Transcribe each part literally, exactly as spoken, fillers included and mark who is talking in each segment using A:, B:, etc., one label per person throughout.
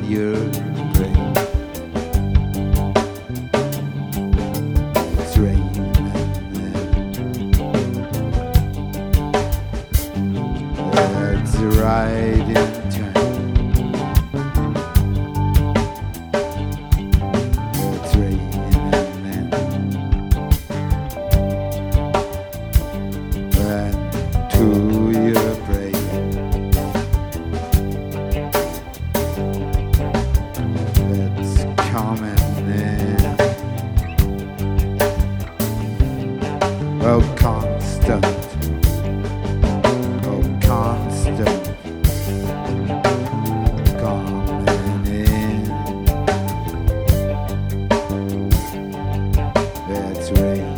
A: your brain. It's raining and it's right in time. It's raining and and to your brain. It's coming in. Oh, constant. Oh, constant. Coming in. It's rain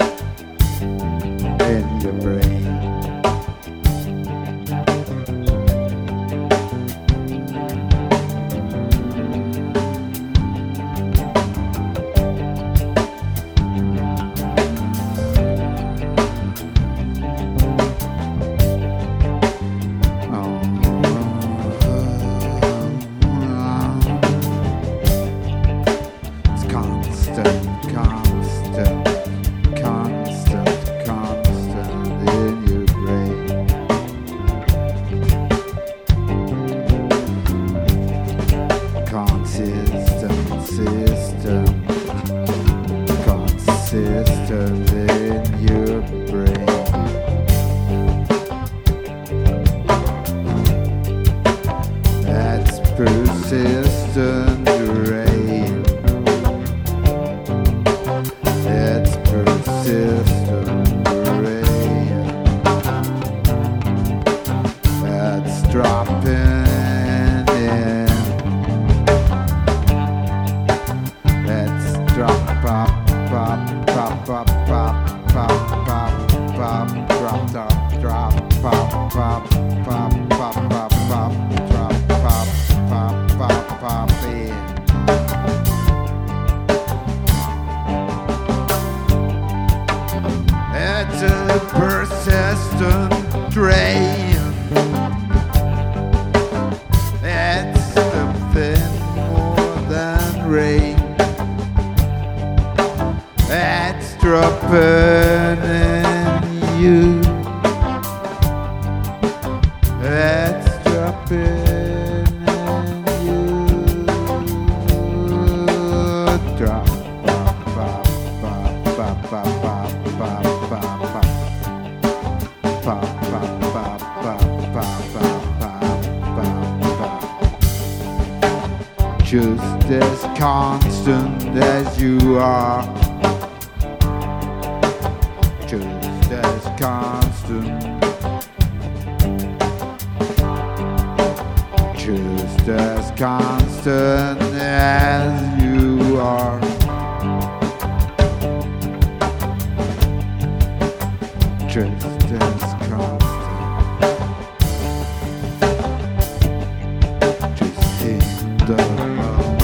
A: in your brain. It's constant, constant, constant, constant in your brain. Consistent system, consistent in your brain. That's persistent rain. It's persistent rain. That's dropping in. Let's drop, pop, pop, pop, pop, pop, pop, pop, pop, drop, drop, drop, pop, pop, pop, pop, pop, pop, drop, pop, pop, pop, pop in. It's a persistent drain. It's something more than rain. It's dropping in you. It's dropping in you. Drop, pop, pop, pop, pop, pop, pop, pop, pop, pop. Pop, pop, pop, pop, pop, pop, pop, pop, pop. Just as constant as you are. Just as constant. Just as constant as you are. Just as constant. Just in the moment.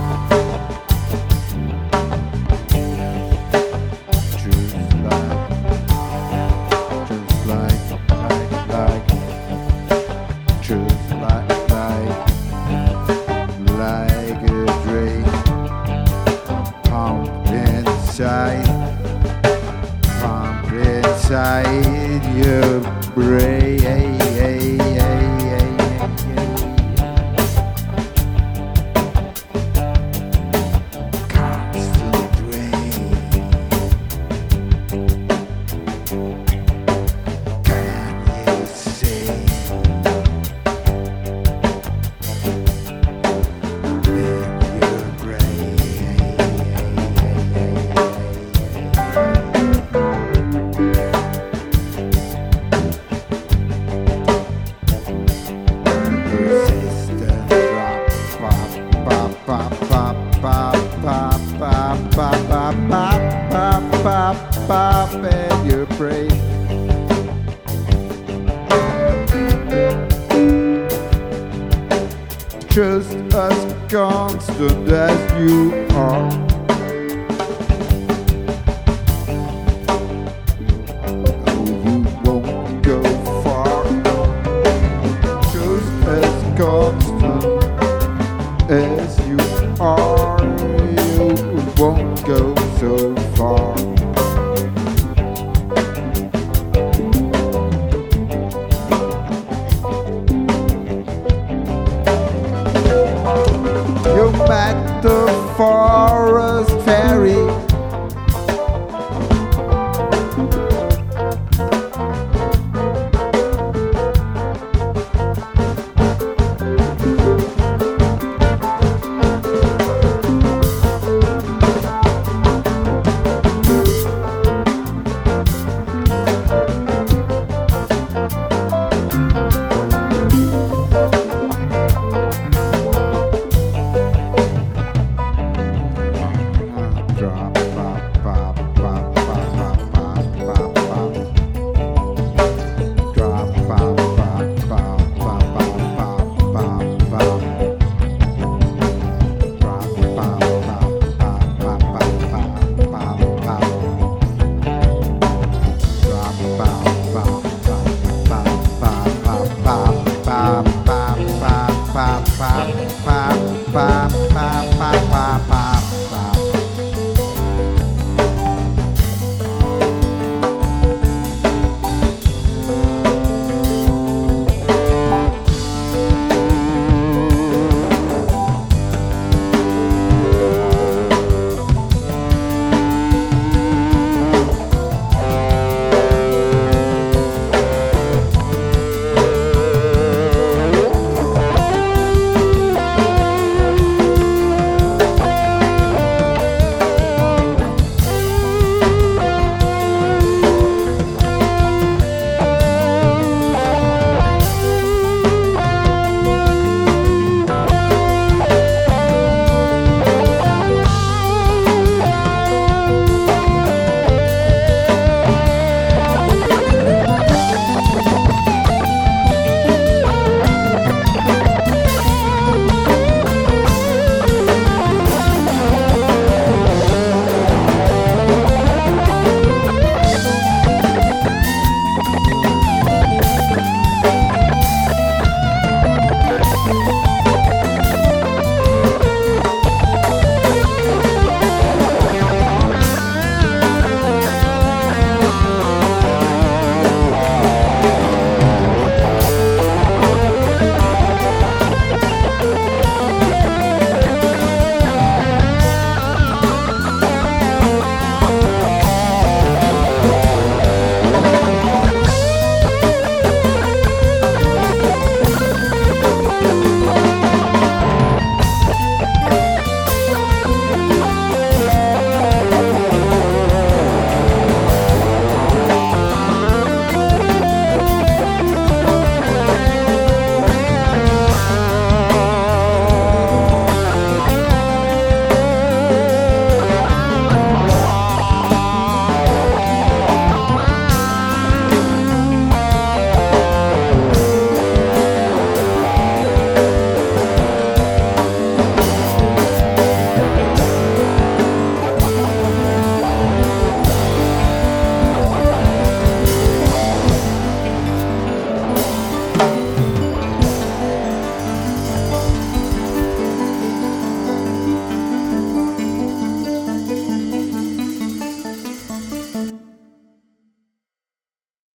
A: Just like, just like, like, like, just like, like, like a drain. Pump inside, pump inside your brain. Constant rain. Can you see? In your brain. Persistent drop, pop, pop, pop, pop, pop, pop, pop, pop, pop, pop, pop, pop, pop in your brain. Just as constant as you are. Oh, you won't go far. Just as constant at the forest ferry. Drop, pop, pop, pop, pop, pop, pop, pop, pop. Drop, pop, pop, pop, pop, pop, pop, pop, pop. Drop, pop, pop, pop, pop, pop, pop, pop, pop. Drop, pop, pop, pop, pop, pop, pop, pop, pop, pop, pop, pop, pop, pop, pop, pop, pop, pop.